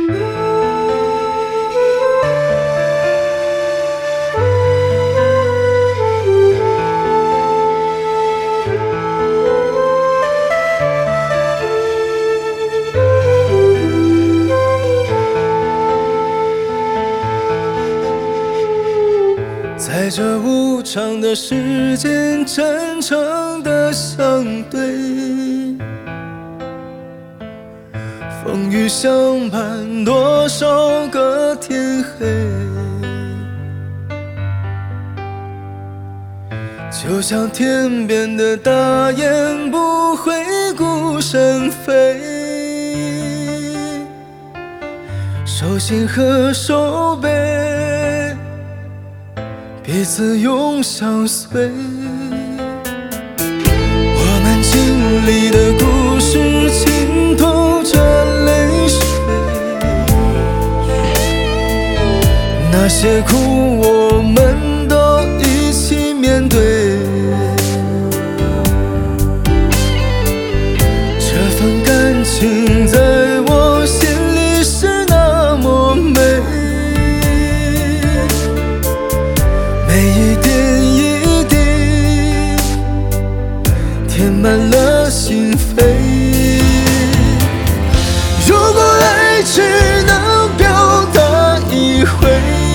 在这无常的世间，真诚的相对，风雨相伴多少个天黑，就像天边的大雁不会孤身飞，手心和手背彼此永相随。我们经历的故事浸透着泪水，那些苦我们都一起面对，这份感情在我心里是那么美，每一点一滴填满了心扉。如果爱只能表达一回，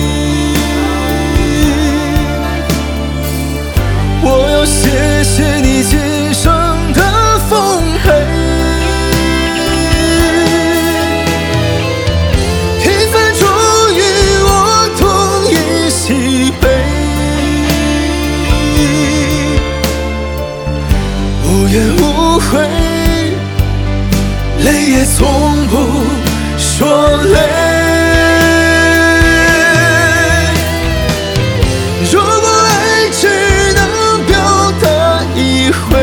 我要谢谢你今生的奉陪，平凡中与我同饮喜杯，无怨无悔，泪也从不说累。如果爱只能表达一回，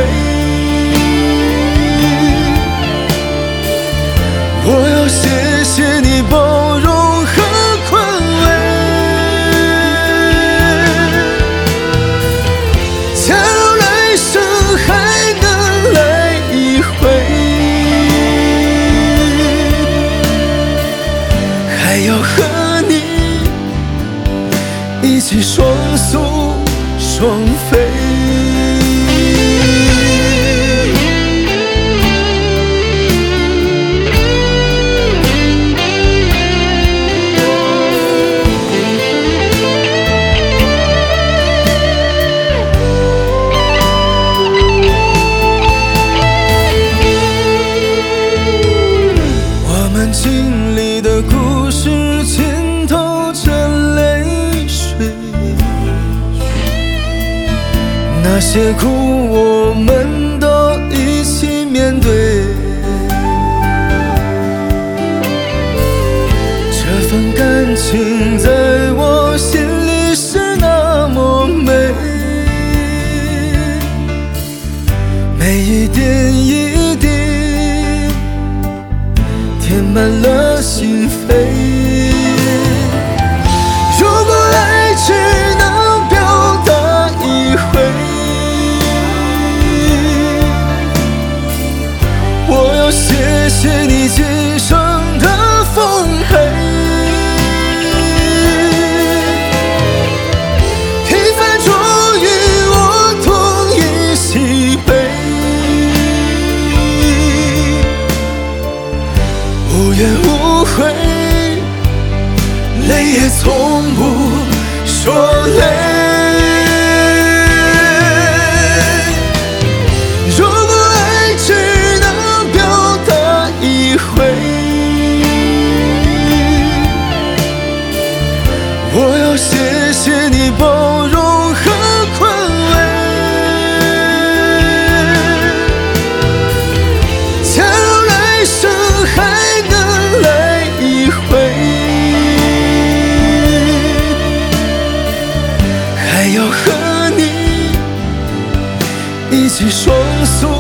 我要谢谢你包容和宽慰。假如来生还能来一回，还要和你一起双宿双飞。我们经历的故事浸透着泪水，那些苦我们都一起面对，这份感情在我心里是那么美，每一点一滴填满了心扉。如果爱只能表达一回，我要谢谢你今生的奉陪，平凡中与我同饮喜杯，无怨无悔，泪也从不说累。如果爱只能表达一回，我要谢谢你包容和宽慰。假如来生还能来一回，还要和你一起双宿